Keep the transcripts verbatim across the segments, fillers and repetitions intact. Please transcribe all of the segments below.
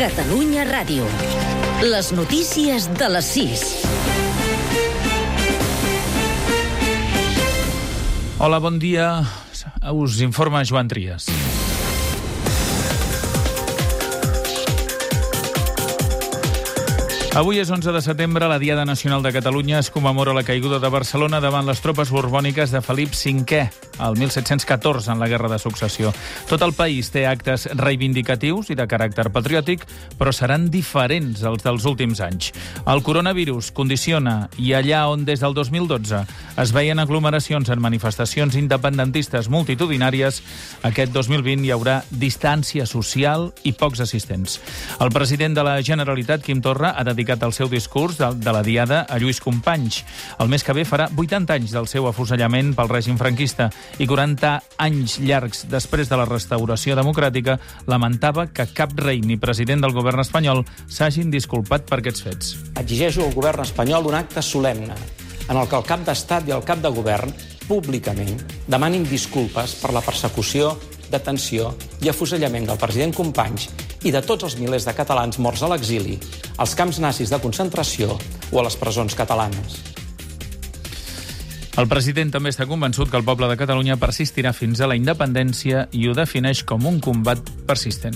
Catalunya Ràdio. Les notícies de les sis. Hola, bon dia. Us informa Joan Trias. Avui és onze de setembre, la Diada Nacional de Catalunya. Es commemora la caiguda de Barcelona davant les tropes borbòniques de Felip cinquè, el mil set-cents catorze, en la Guerra de Successió. Tot el país té actes reivindicatius i de caràcter patriòtic, però seran diferents als dels últims anys. El coronavirus condiciona, i allà on des del dos mil dotze es veien aglomeracions en manifestacions independentistes multitudinàries, aquest dos mil vint hi haurà distància social i pocs assistents. El president de la Generalitat, Quim Torra, ha dedicat el seu discurs de, de la Diada a Lluís Companys. El mes que ve farà vuitanta anys del seu afusellament pel règim franquista i quaranta anys llargs després de la restauració democràtica lamentava que cap rei ni president del govern espanyol s'hagin disculpat per aquests fets. Exigeixo al govern espanyol un acte solemne en el que el cap d'estat i el cap de govern públicament demanin disculpes per la persecució, detenció i afusellament del president Companys i de tots els milers de catalans morts a l'exili, als camps nazis de concentració o a les presons catalanes. El president també està convençut que el poble de Catalunya persistirà fins a la independència i ho defineix com un combat persistent.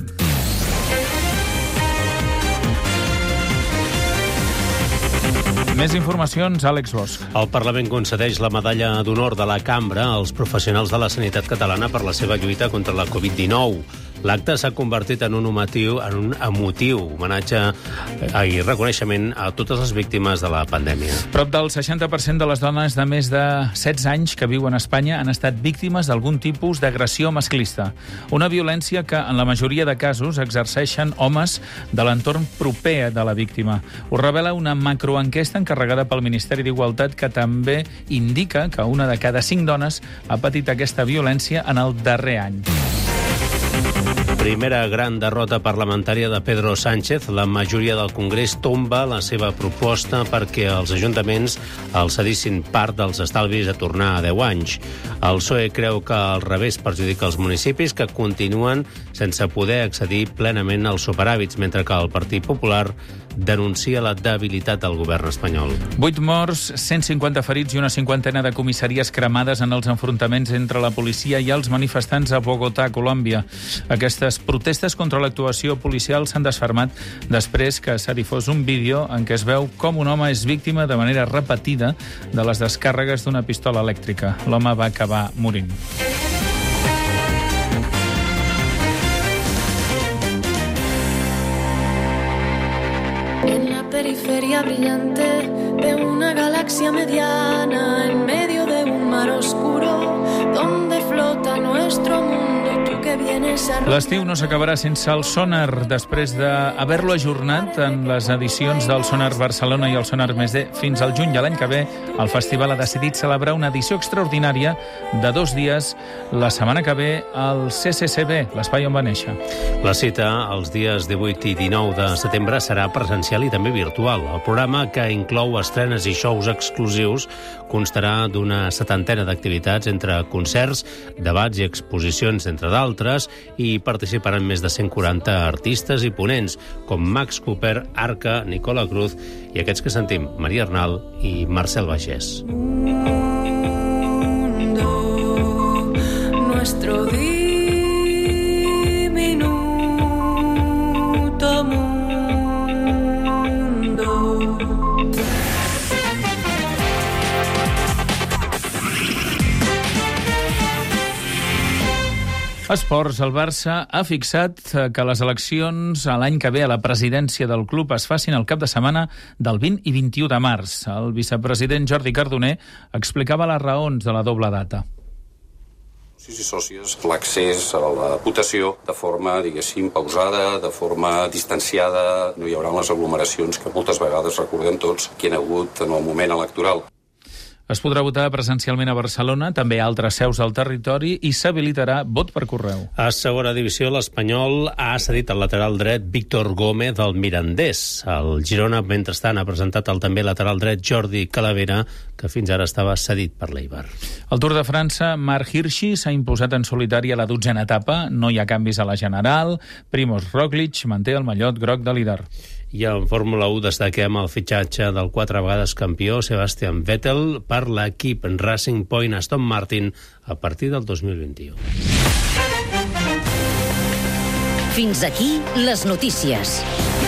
Més informacions, Àlex Bosch. El Parlament concedeix la medalla d'honor de la Cambra als professionals de la sanitat catalana per la seva lluita contra la covid dinou. L'acte s'ha convertit en un emotiu, en un emotiu homenatge i reconeixement a totes les víctimes de la pandèmia. Prop del seixanta per cent de les dones de més de setze anys que viuen a Espanya han estat víctimes d'algun tipus d'agressió masclista. Una violència que, en la majoria de casos, exerceixen homes de l'entorn proper de la víctima. Ho revela una macroenquesta encarregada pel Ministeri d'Igualtat que també indica que una de cada cinc dones ha patit aquesta violència en el darrer any. Primera gran derrota parlamentària de Pedro Sánchez. La majoria del Congrés tomba la seva proposta perquè els ajuntaments els cedissin part dels estalvis a tornar a deu anys. El P S O E creu que al revés perjudica els municipis que continuen sense poder accedir plenament als superàvits, mentre que el Partit Popular denuncia la debilitat del govern espanyol. Vuit morts, cent cinquanta ferits i una cinquantena de comissaries cremades en els enfrontaments entre la policia i els manifestants a Bogotà, Colòmbia. Aquestes protestes contra l'actuació policial s'han desfermat després que s'ha difós un vídeo en què es veu com un home és víctima de manera repetida de les descàrregues d'una pistola elèctrica. L'home va acabar morint. En la periferia brillante de una galaxia mediana, en medio de un mar oscuro, donde flota nuestro mundo, tú que vienes a... L'estiu no s'acabarà sense el Sonar. Després d'haver-lo ajornat en les edicions del Sonar Barcelona i el Sonar Més D fins al juny de l'any que ve, el festival ha decidit celebrar una edició extraordinària de dos dies la setmana que ve al C C C B, l'espai on va néixer. La cita, els dies divuit i dinou de setembre, serà presencial i també virtual. El programa, que inclou estrenes i shows exclusius, constarà d'una setantena d'activitats entre concerts, debats i exposicions, entre d'altres, i participaran més de cent quaranta artistes i ponents, com Max Cooper, Arca, Nicola Cruz i aquests que sentim, Maria Arnal i Marcel Bages. Nuestro diminuto mundo. Esports. El Barça ha fixat que les eleccions a l'any que ve a la presidència del club es facin el cap de setmana del vint i vint-i-u de març. El vicepresident Jordi Cardoner explicava les raons de la doble data. Socis i sòcies, l'accés a la votació de forma, diguéssim, pausada, de forma distanciada. No hi haurà les aglomeracions que moltes vegades recordem tots que hi ha hagut en el moment electoral. Es podrà votar presencialment a Barcelona, també a altres seus del territori, i s'habilitarà vot per correu. A segona divisió, l'Espanyol ha cedit el lateral dret Víctor Gómez del Mirandés. El Girona, mentrestant, ha presentat el també lateral dret Jordi Calavera, que fins ara estava cedit per l'Eibar. Al Tour de França, Marc Hirschi s'ha imposat en solitari a la dotzena etapa. No hi ha canvis a la general. Primož Roglič manté el mallot groc de líder. I en Fórmula u destaquem el fitxatge del quatre vegades campió Sebastian Vettel per l'equip Racing Point Aston Martin a partir del dos mil vint-i-u. Fins aquí les notícies.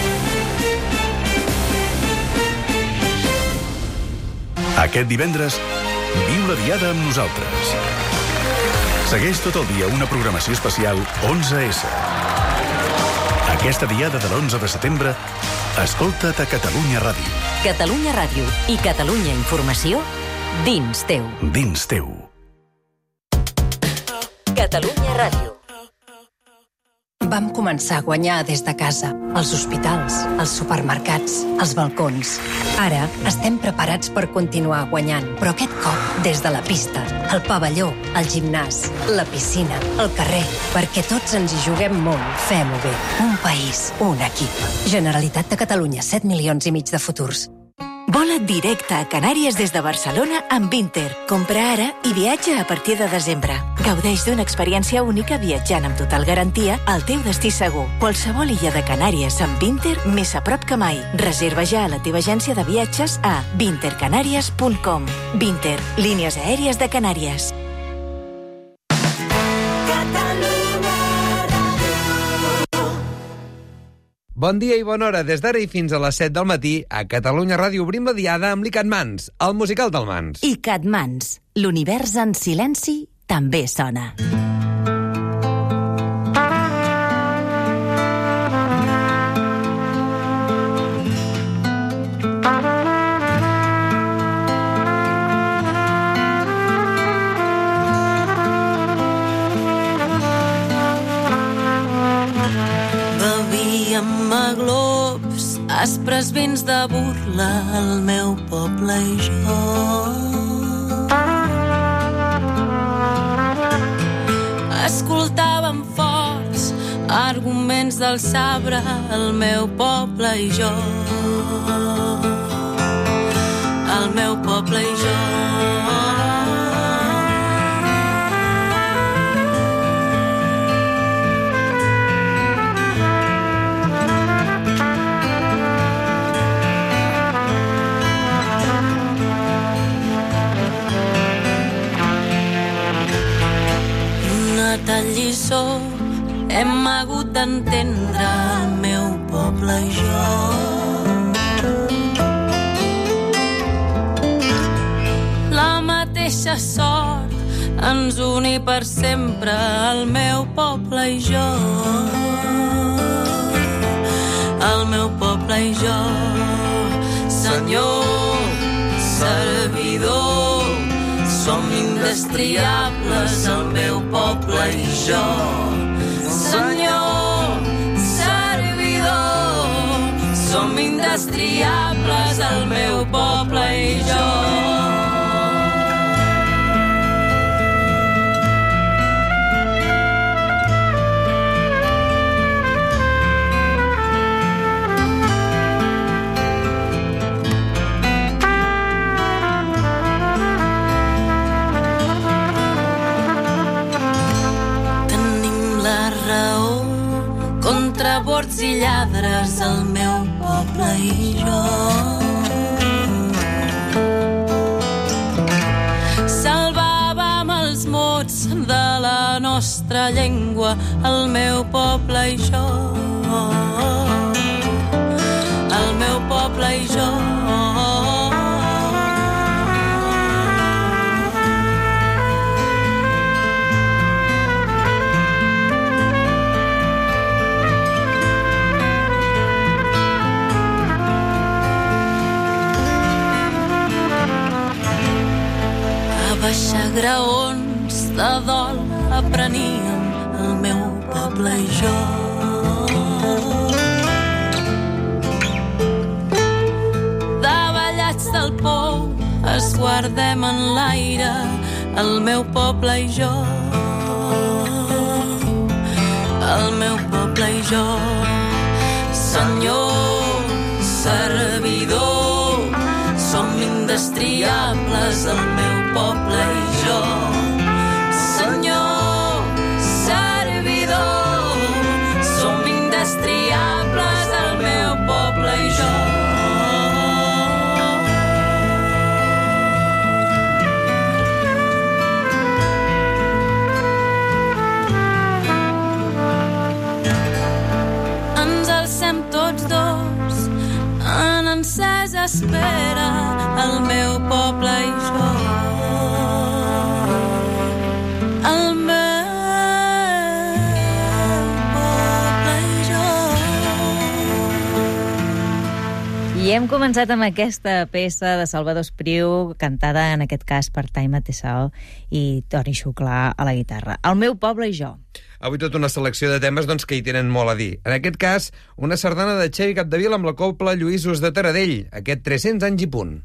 Aquest divendres, viu la Diada amb nosaltres. Segueix tot el dia una programació especial onze essa. Aquesta Diada de l'onze de setembre, escolta't a Catalunya Ràdio. Catalunya Ràdio i Catalunya Informació dins teu. Dins teu. Catalunya Ràdio. Vam començar a guanyar des de casa, als hospitals, als supermercats, als balcons. Ara estem preparats per continuar guanyant, però aquest cop des de la pista, el pavelló, el gimnàs, la piscina, el carrer, perquè tots ens hi juguem molt. Fem-ho bé. Un país, un equip. Generalitat de Catalunya, set milions i mig de futurs. Vola directe a Canàries des de Barcelona amb Vinter. Compra ara i viatja a partir de desembre. Gaudeix d'una experiència única viatjant amb total garantia al teu destí segur. Qualsevol illa de Canàries amb Vinter més a prop que mai. Reserva ja a la teva agència de viatges a vinter canàries punt com. Vinter, línies aèries de Canàries. Bon dia i bona hora. Des d'ara i fins a les set del matí, a Catalunya Ràdio obrim la diada amb l'Icat Mans, el musical del Mans. Icat Mans, l'univers en silenci també sona. Globs, aspres vins de burla, el meu poble i jo. Escoltàvem forts arguments del sabre, el meu poble i jo. El meu poble i jo. Tal lliçó hem hagut d'entendre el meu poble i jo. La mateixa sort ens uni per sempre, el meu poble i jo. El meu poble i jo. Senyor, servidor, som indestriables, el meu poble i jo. Senyor, servidor, som indestriables, el meu poble i jo. Contra bords i lladres, el meu poble i jo. Salvàvem els mots de la nostra llengua, el meu poble i jo. El meu poble i jo. Baixar graons de dol apreníem, el meu poble i jo. Davallats del pou es guardem en l'aire, el meu poble i jo. El meu poble i jo. Senyor, servidor, som indestriables, el meu poble i jo. Senyor, servidor, som indestriables, el meu poble i jo. Ens alcem tots dos en encesa espera, el meu poble i jo. El meu poble i jo. I hem començat amb aquesta peça de Salvador Espriu, cantada en aquest cas per Taima Tessao i Toni Xuclà a la guitarra. El meu poble i jo. Avui tota una selecció de temes doncs, que hi tenen molt a dir. En aquest cas, una sardana de Xevi Capdevila amb la cobla Lluïsos de Taradell, aquest tres-cents anys i punt.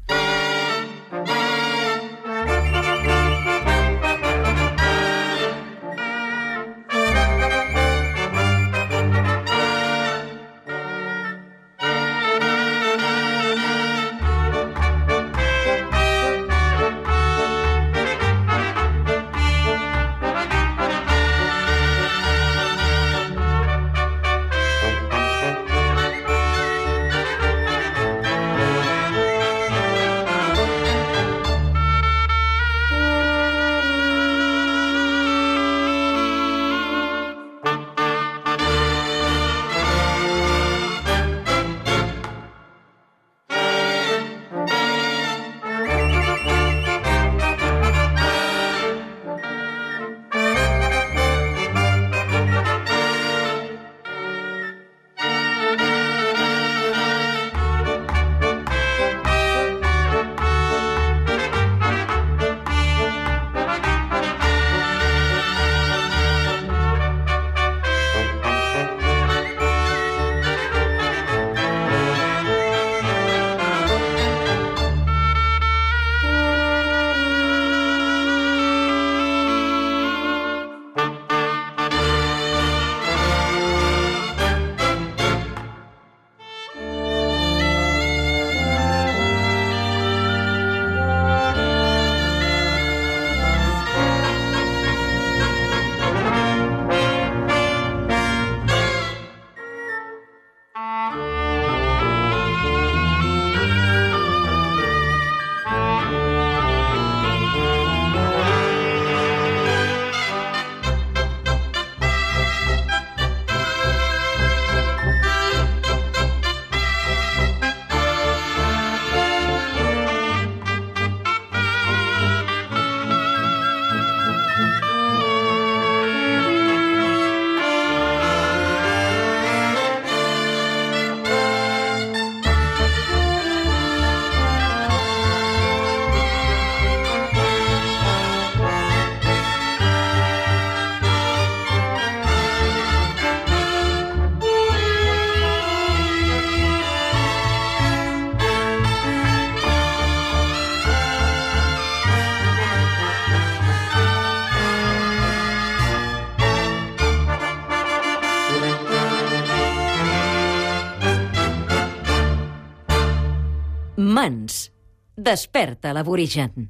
Mans. Desperta l'aborigen.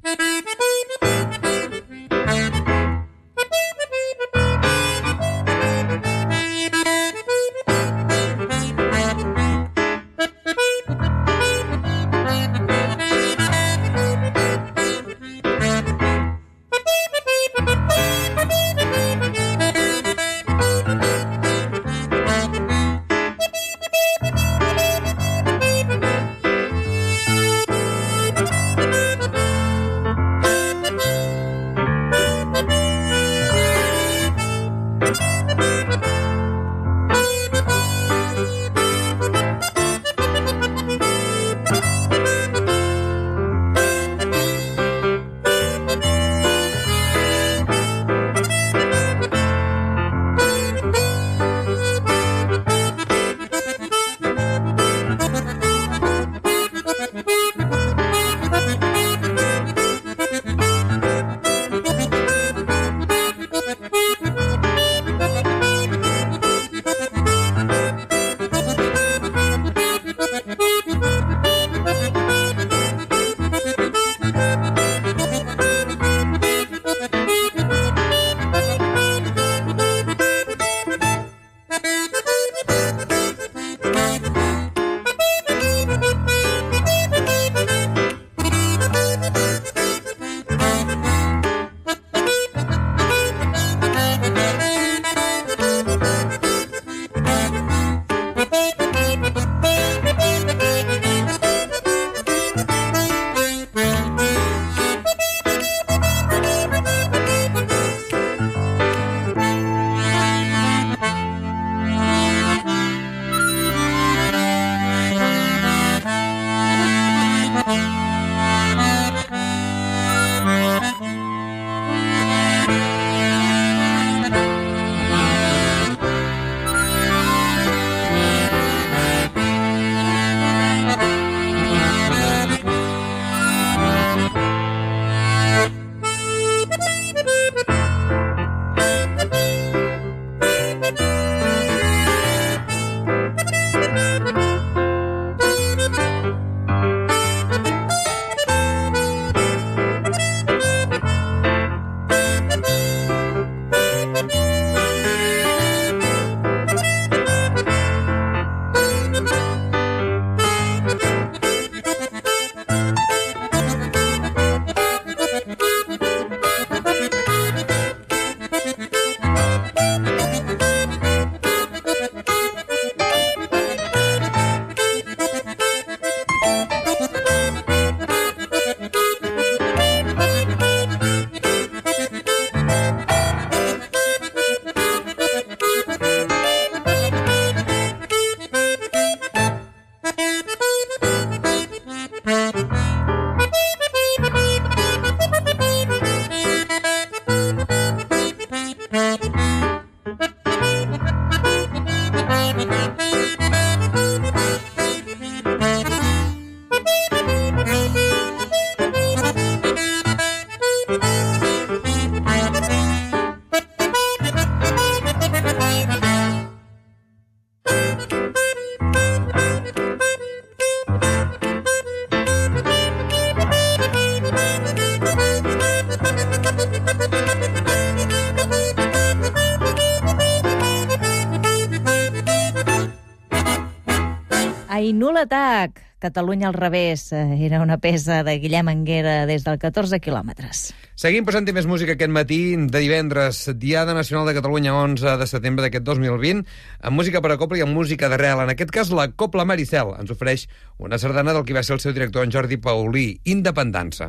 I Nul Atac, Catalunya al revés. Era una peça de Guillem Anguera des del catorze quilòmetres. Seguim posant-hi més música aquest matí de divendres, Diada Nacional de Catalunya, onze de setembre d'aquest dos mil vint, amb música per a copla i amb música d'arrel. En aquest cas, la Copla Maricel ens ofereix una sardana del que va ser el seu director, en Jordi Paulí, Independança.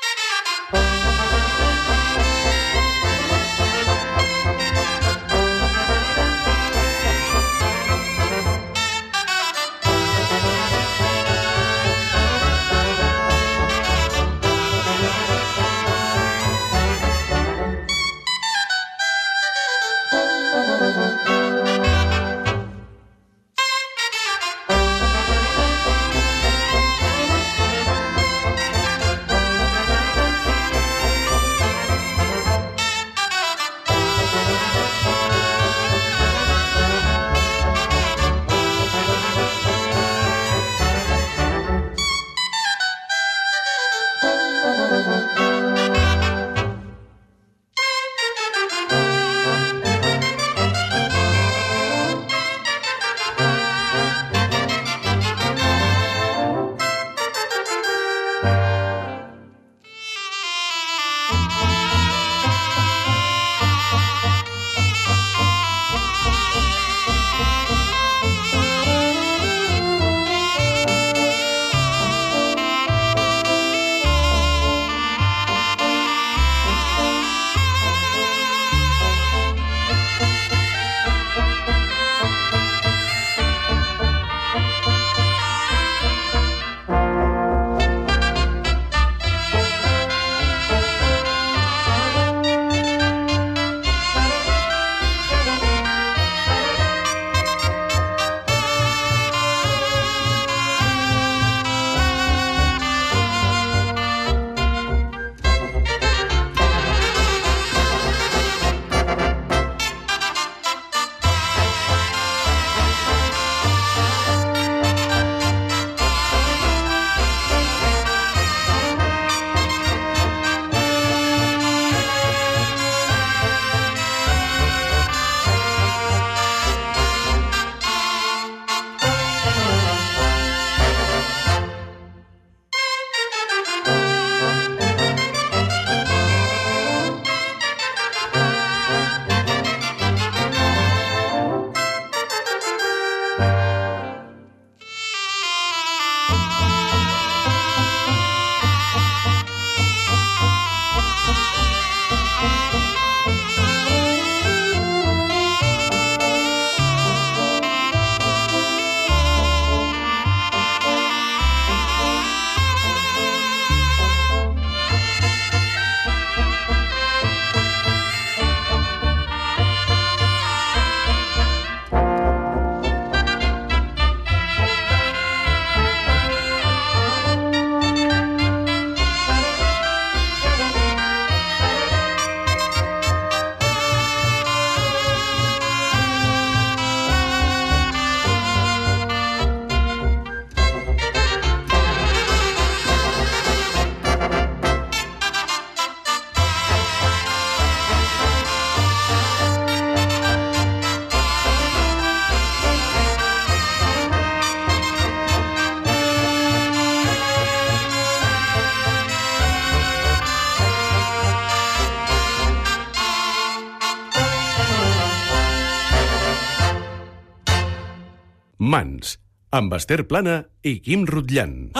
Mans, amb Esther Plana i Quim Rutllant.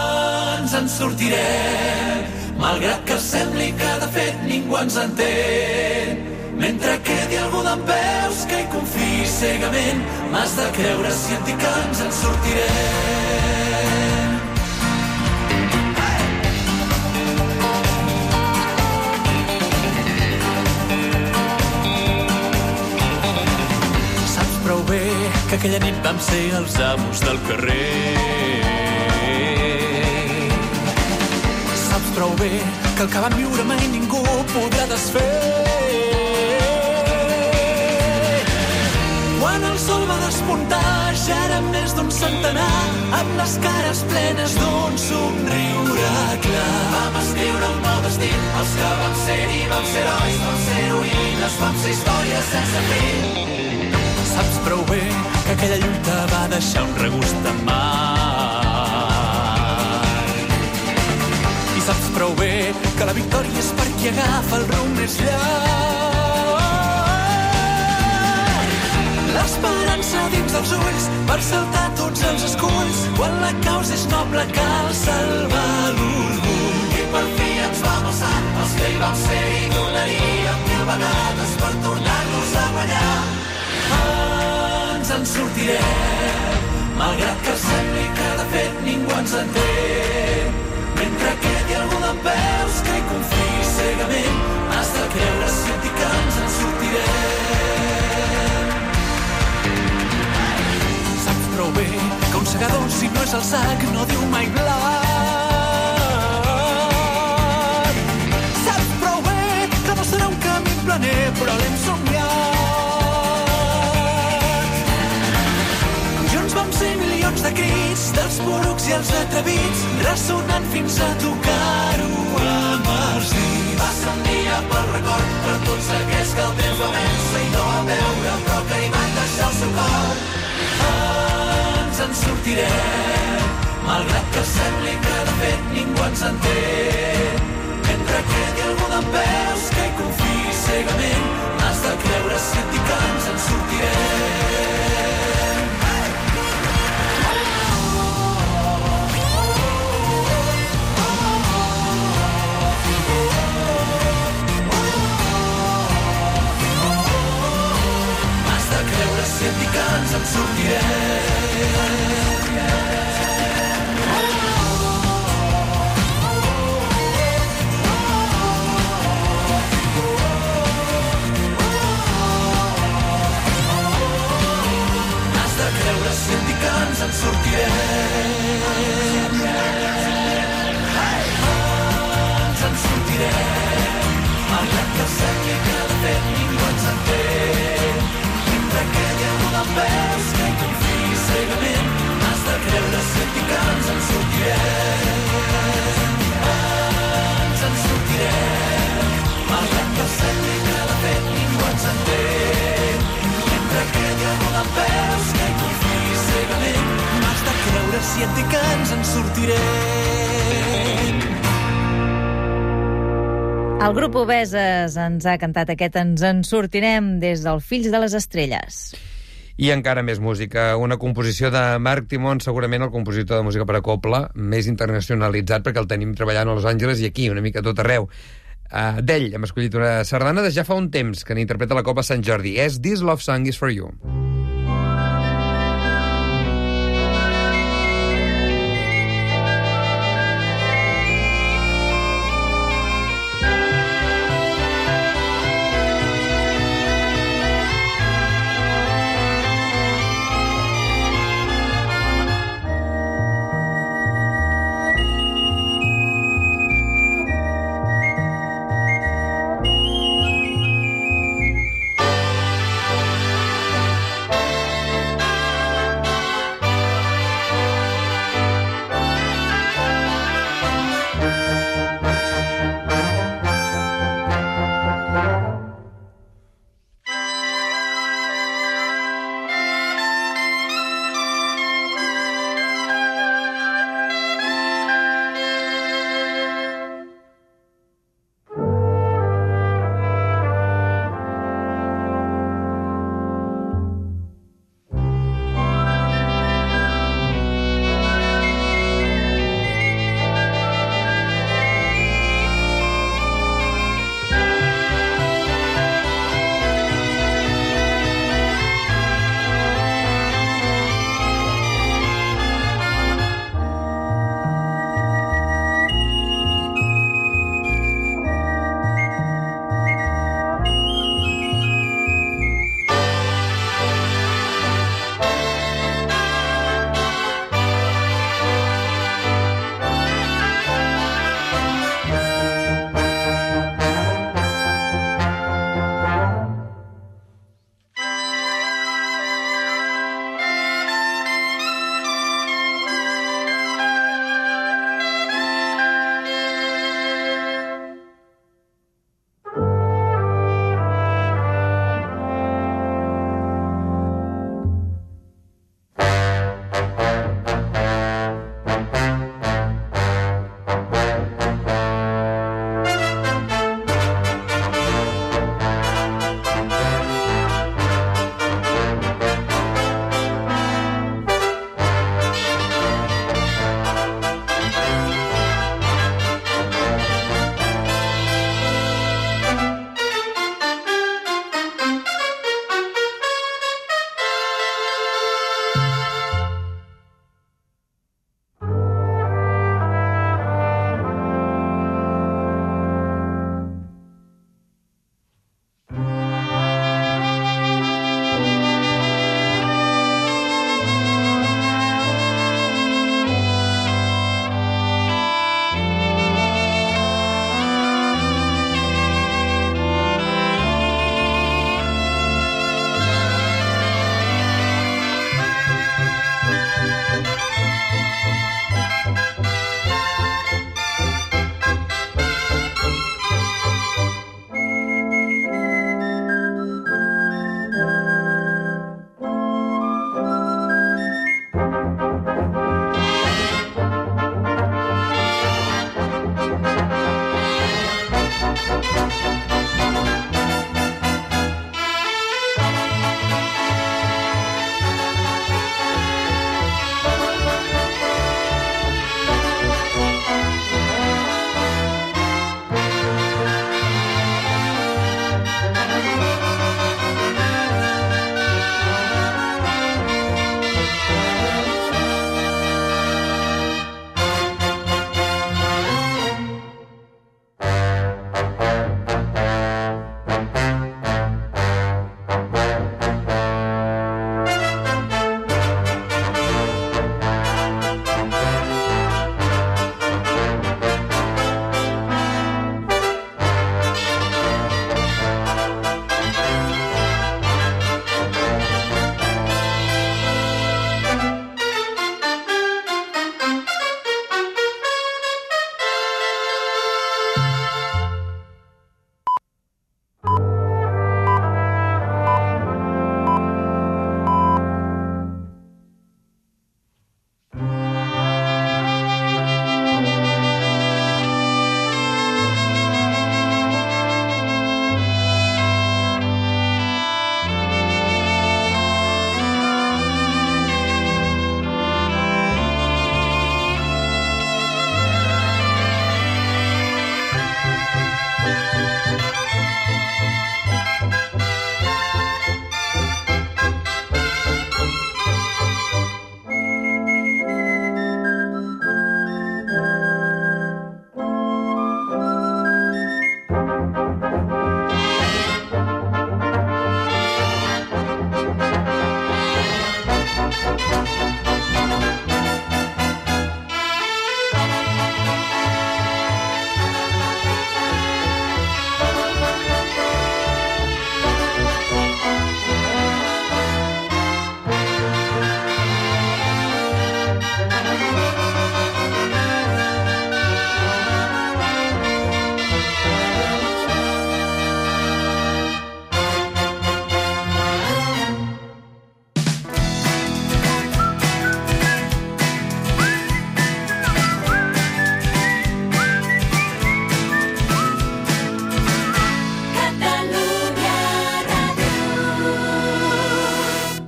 Ens en sortirem, malgrat que sembli que de fet ningú ens entén. Mentre quedi algú dempeus que hi confiï cegament, m'has de creure si et dic que ens en sortirem. Prou bé que aquella nit vam ser els amos del carrer. Saps prou bé que el que vam viure mai ningú podrà desfer. Quan el sol va despuntar ja érem més d'un centenar, amb les cares plenes d'un somriure clar. Vam escriure un nou destí, els que vam ser-hi vam ser herois, vam ser heroïnes, vam ser històries sense fi. Saps prou bé que aquella lluita va deixar un regust amarg. qui agafa el rumb més llarg. L'esperança dins dels ulls per saltar tots els esculls. Quan la causa és noble cal salvar l'orgull. I per fi ens vam alçar, els que hi vam ser i donaríem mil vegades per tornar-nos a guanyar. Ens en sortirem, malgrat que sembli que de fet ningú ens entén. Mentre quedi algú dempeus que hi confiï cegament, has de creure si et dic que ens en sortirem. Saps prou bé que un segador, si no és el sac, no diu mai blat. Saps prou bé que no serà un camí planer, però l'hem somiat. Junts vam ser milions de crits, dels porucs i els atrevits, ressonant fins a tocar-ho amb els dits. Passa un dia pel record per tots aquells que el temps va vèncer i no van veure, però que hi van deixar el seu cor. Ens en sortirem, malgrat que sembli que de fet ningú ens entén. Mentre quedi algú dempeus que hi confiï cegament, has de creure si et dic que ens en sortirem. Has de creure si et dic que ens en sortirem. Creure si et dic que ens en sortirem. Ens en sortirem, malgrat que sembli que de fet ningú ens entén. Mentre quedi algú dempeus que hi confiï cegament, has de creure si et dic que ens en sortirem. Ens en sortirem, malgrat que sembli que de fet ningú ens entén. Mentre quedi algú dempeus que hi confiï cegament, m'has de creure si et dic que ens en sortirem. El grup Obeses ens ha cantat aquest Ens en sortirem des del Fills de les Estrelles. I encara més música, una composició de Marc Timón, segurament el compositor de música per a cobla més internacionalitzat, perquè el tenim treballant a Los Angeles i aquí, una mica tot arreu. Uh, D'ell hem escollit una sardana de ja fa un temps que n'interpreta la Cobla Sant Jordi. És This Love Song is for You.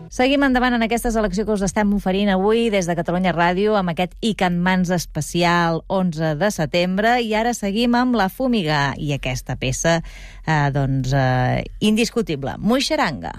Seguim endavant en aquesta selecció que us estem oferint avui des de Catalunya Ràdio amb aquest I Can Mans especial onze de setembre, i ara seguim amb La Fúmiga i aquesta peça eh, doncs, eh, indiscutible, Muixeranga.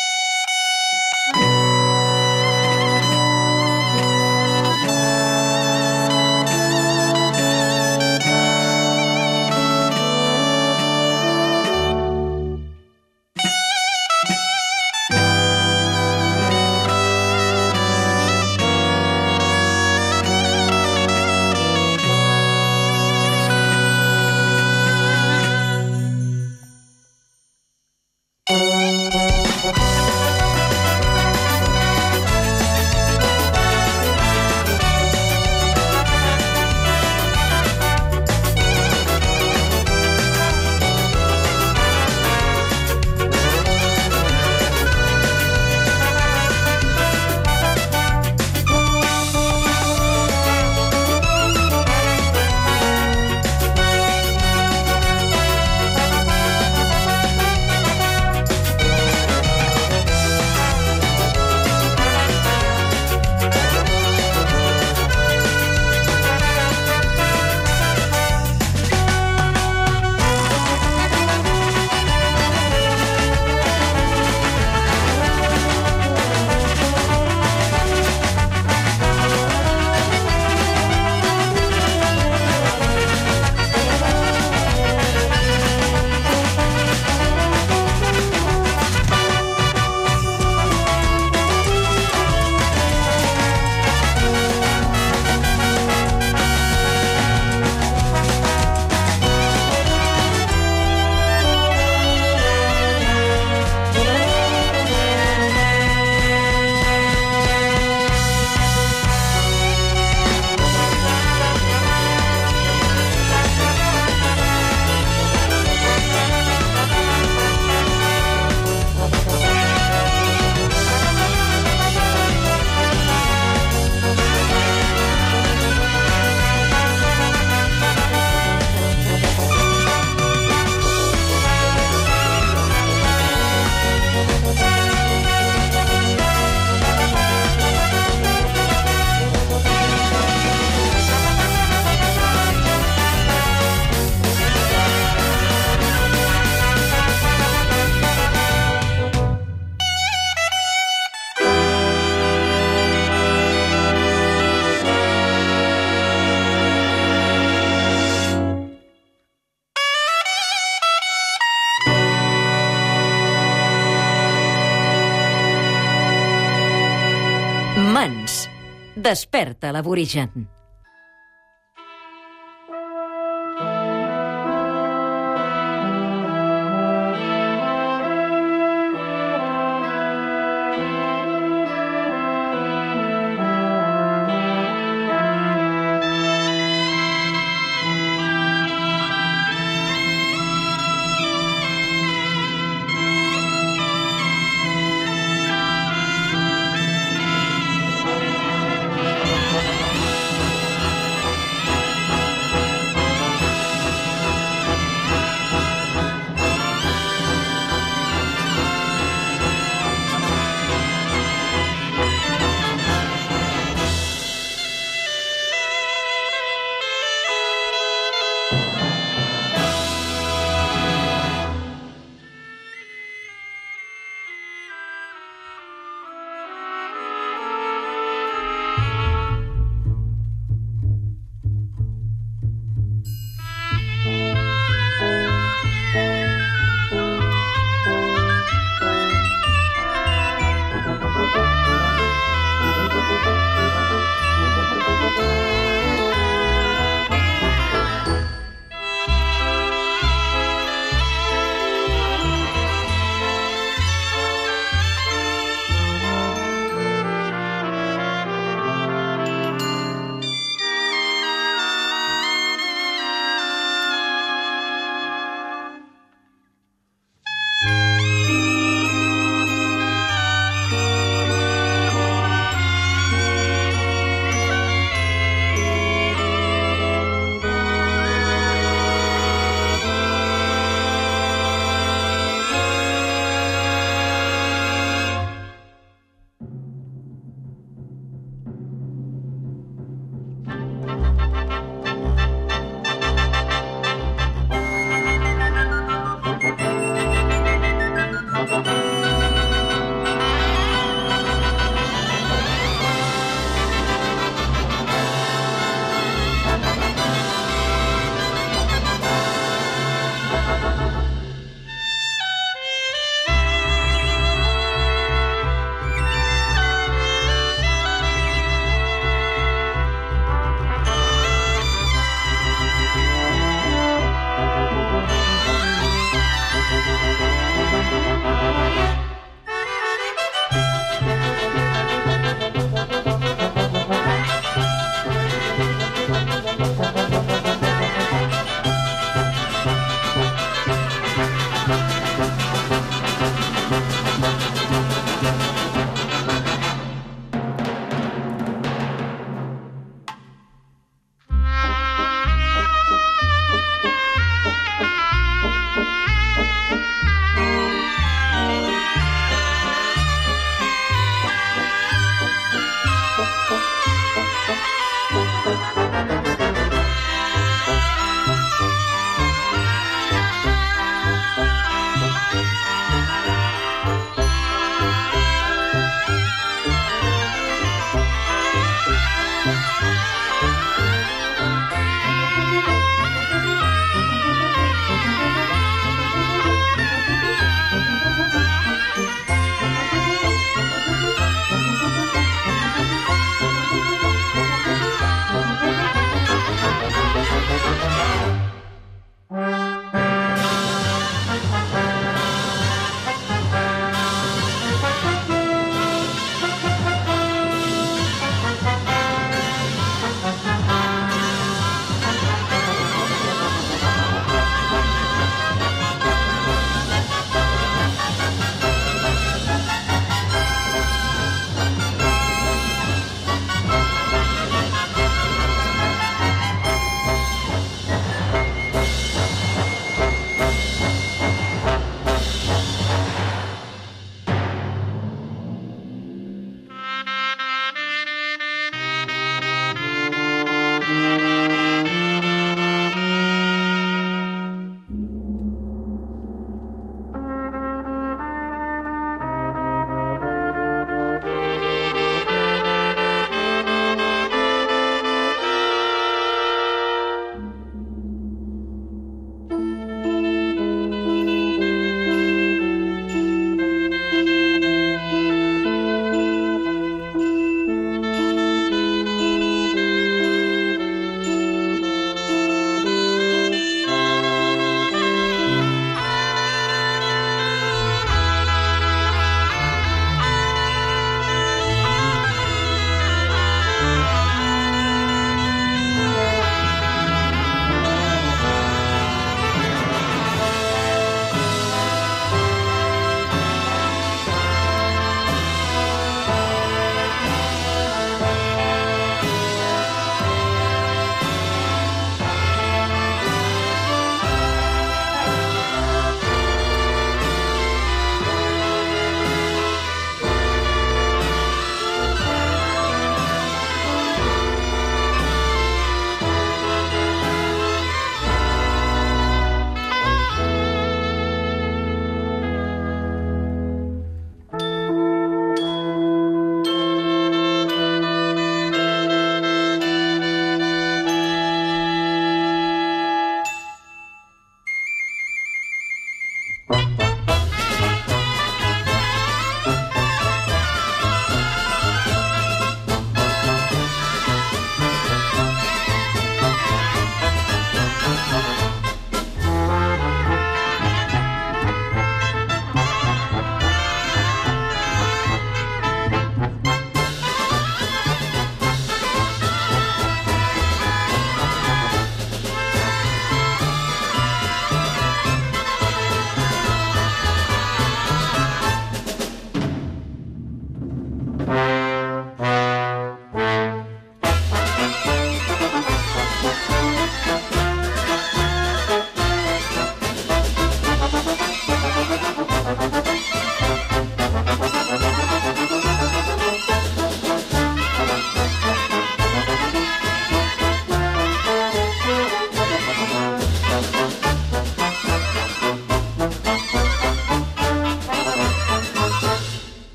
Mans. Desperta l'aborigen.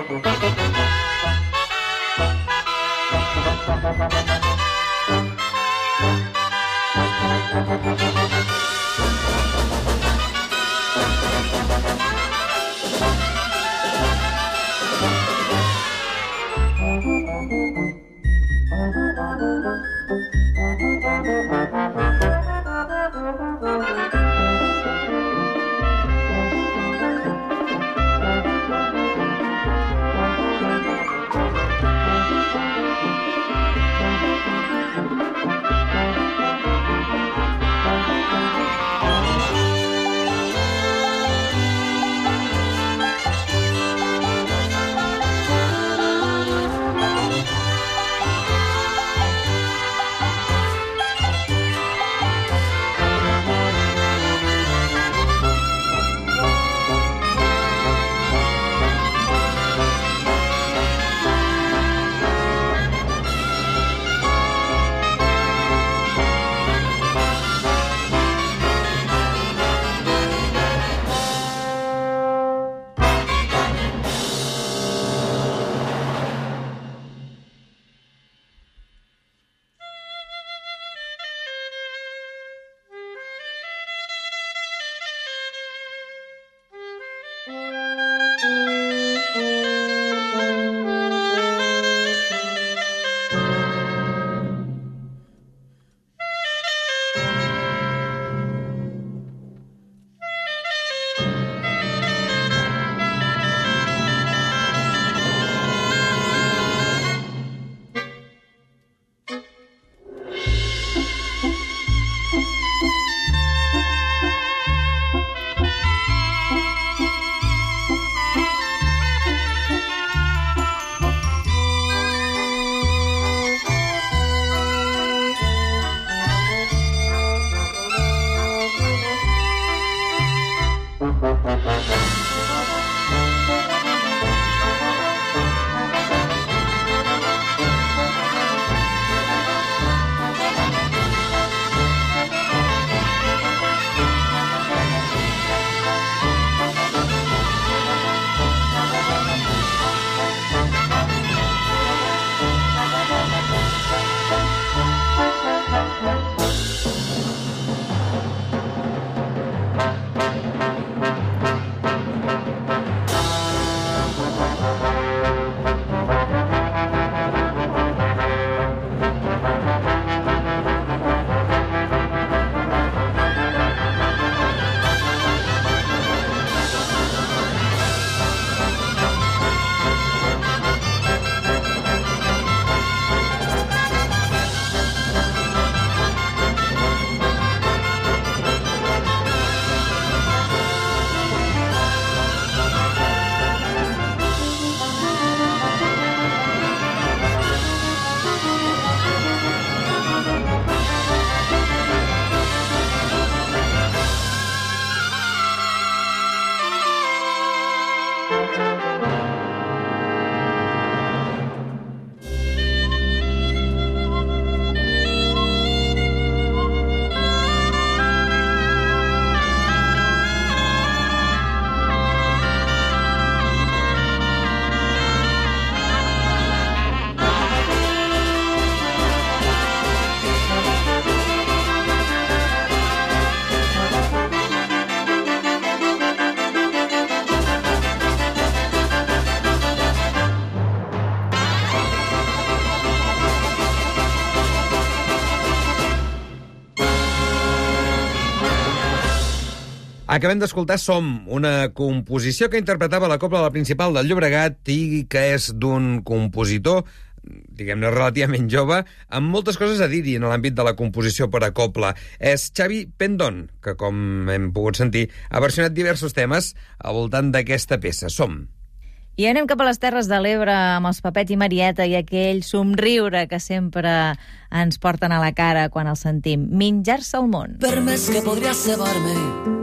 Acabem d'escoltar Som, una composició que interpretava la Cobla de la Principal del Llobregat i que és d'un compositor, diguem-ne, relativament jove, amb moltes coses a dir-hi en l'àmbit de la composició per a cobla. És Xavi Pendón, que, com hem pogut sentir, ha versionat diversos temes al voltant d'aquesta peça. Som. I anem cap a les Terres de l'Ebre amb els Papet i Marieta i aquell somriure que sempre ens porten a la cara quan els sentim. Menjar-se el món. Per més que podria cebar-me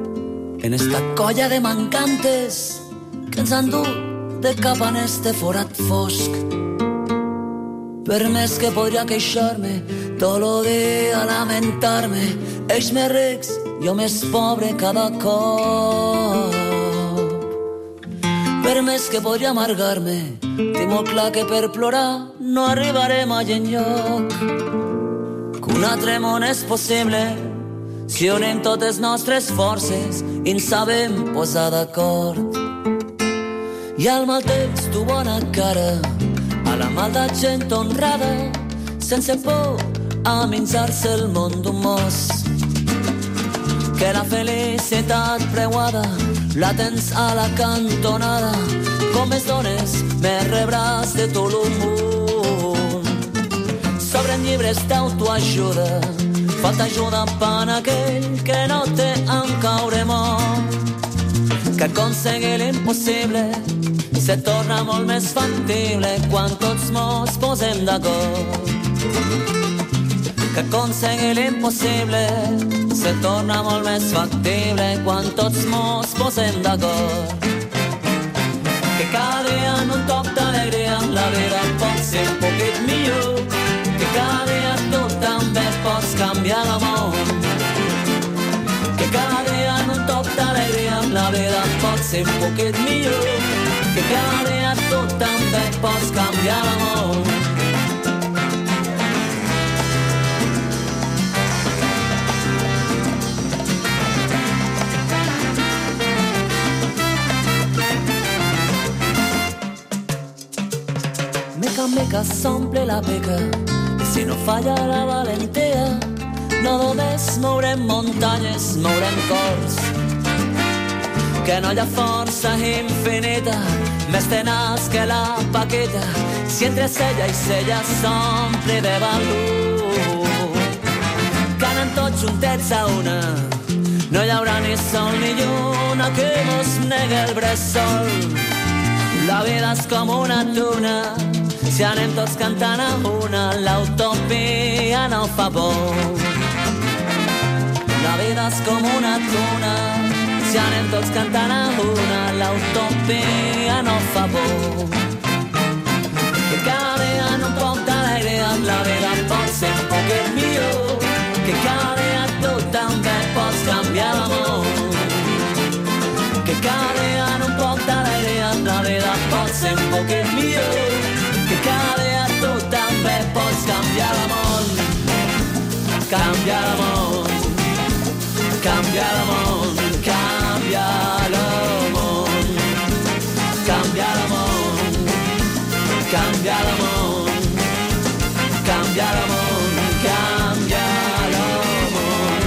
en esta colla de mancantes que ens han dut de cap en este forat fosc. Per més que podria queixar-me tot lo dia, lamentar-me, ells més rics, jo més pobre cada cop. Per més que podria amargar-me, tinc molt clar que per plorar no arribaré mai enlloc. Que un altre món és possible si unim totes nostres forces i ens sabem posar d'acord. I al mal temps tu bona cara, a la maldat gent honrada, sense por a menjar-se el món d'un mos. Que la felicitat preuada la tens a la cantonada, com més dones més rebràs de tot el món. S'obren llibres d'autoajuda, falta ajuda per aquell que no té en caure mort. Que aconseguir l'impossible se torna molt més factible quan tots mos posem d'acord. Que aconseguir l'impossible se torna molt més factible quan tots mos posem d'acord. Que cada dia en un toc d'alegria la vida pot ser un poquet millor. Que cada dia tu també pots canviar el món. Que cada dia en un toc d'alegria la vida pot ser un poquet millor. Que cada dia tu també pots canviar el món. Meca, meca, s'omple la beca i si no falla la valentia no només mourem muntanyes, mourem cors. Que no hi ha força infinita més tenaç que la paqueta si entre cella i cella s'omple de valor. Que anem tots juntets a una, no hi haurà ni sol ni lluna que mos negue el bressol. La vida és com una tuna, si anem tots cantant a una, l'utopia no fa por. La vida és com una tuna, si anem tots cantant a una, l'utopia no fa por. Que cada dia en un poc d'alegria la vida pot ser un poquet millor. Que cada dia tu també pots canviar l'amor. Que cada dia en un poc d'alegria la vida pot ser un poquet millor. Que cada dia tu també pots canviar el món. Canviar el món. Canviar el món. Canviar el món. Canviar el món. Canviar el món. Canviar el món. Canviar el món.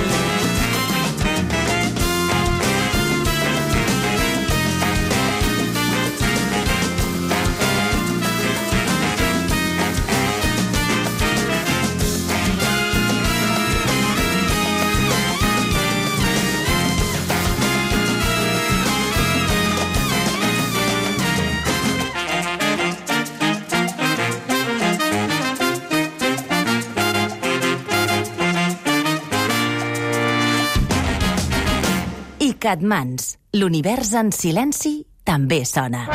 Catmans, l'univers en silenci també sona.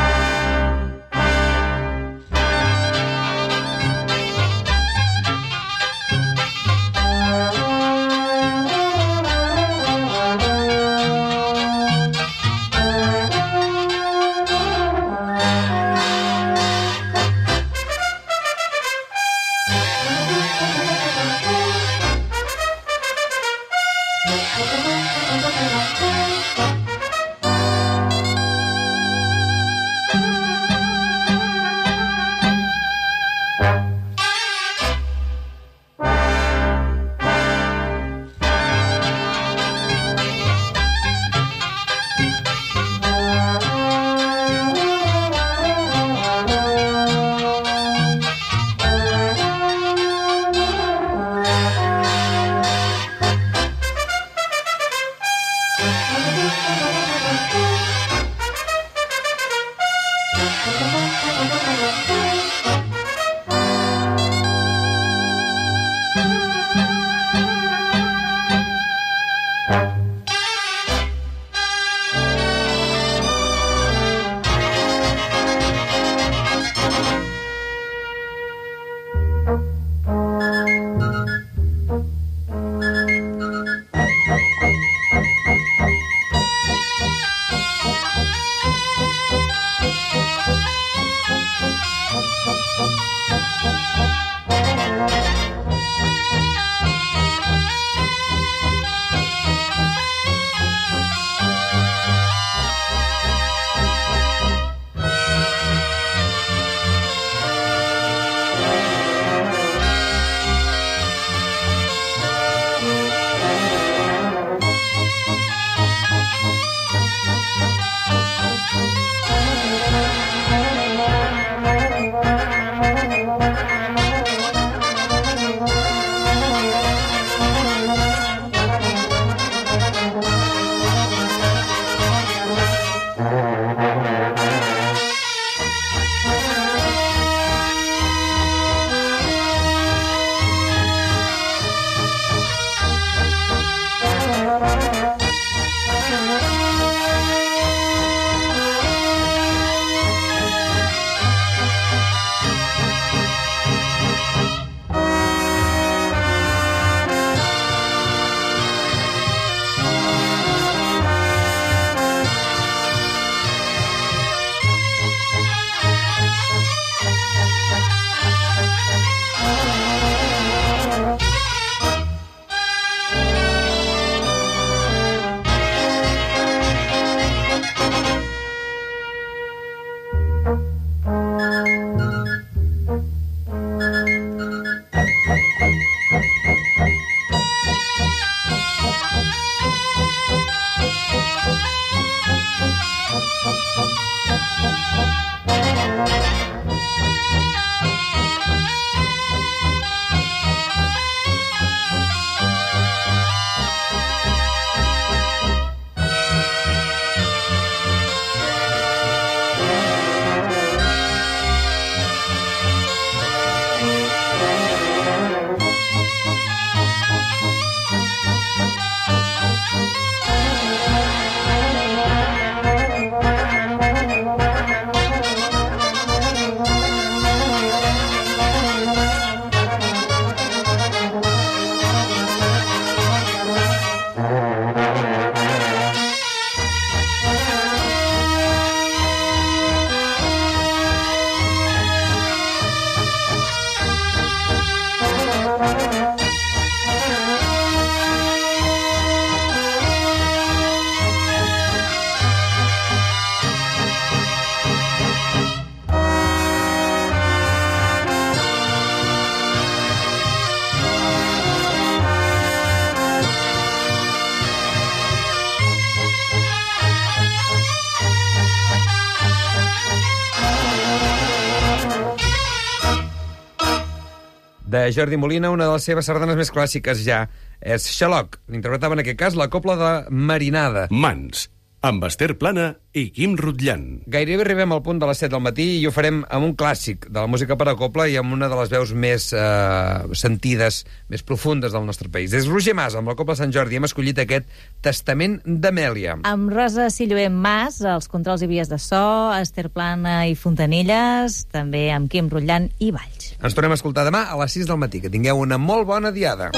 de Jordi Molina, una de les seves sardanes més clàssiques ja és Xaloc. L'interpretava en aquest cas la Copla de Marinada. Mans, amb Esther Plana i Quim Rutllan. Gairebé arribem al punt de les set del matí i ho farem amb un clàssic de la música per a copla i amb una de les veus més eh, sentides, més profundes del nostre país. Des Roger Mas, amb la Copla Sant Jordi, hem escollit aquest Testament d'Amèlia. Amb Rosa Silloé Mas, els controls i vies de so, Esther Plana i Fontanilles, també amb Quim Rutllan i Valls. Ens tornem a escoltar demà a les sis del matí. Que tingueu una molt bona diada.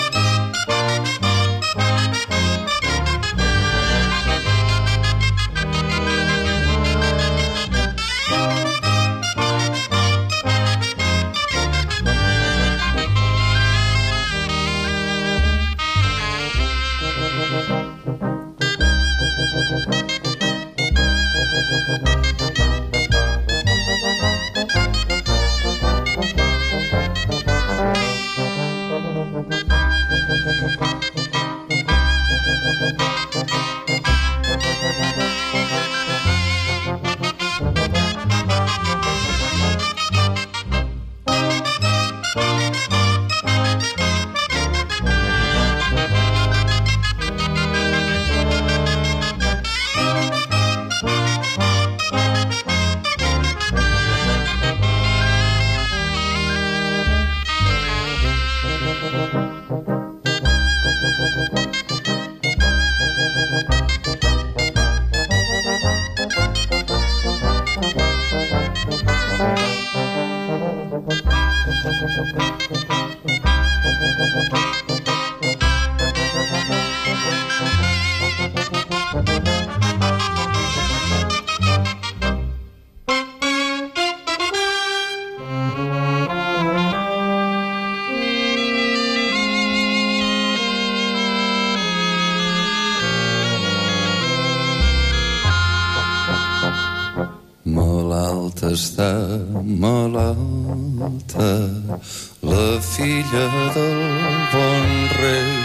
Malalta està, malalta, la filla del bon rei.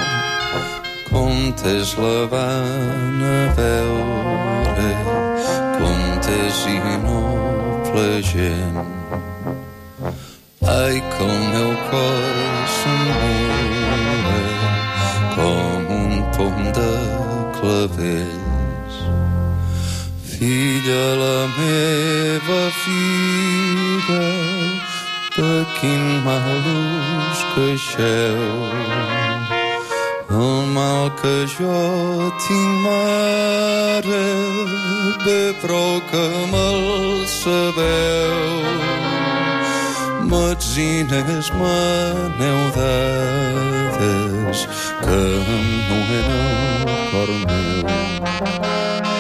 Comtes la van a veure, comtes i noble gent. Ai, que el meu cor s'enmula com un pom de clavells. Filla, la meva filla, de quin mal us queixeu. El mal que jo tinc, mare, bé prou que me'l sabeu. Metzines m'aneu dades que em nuen el cor meu.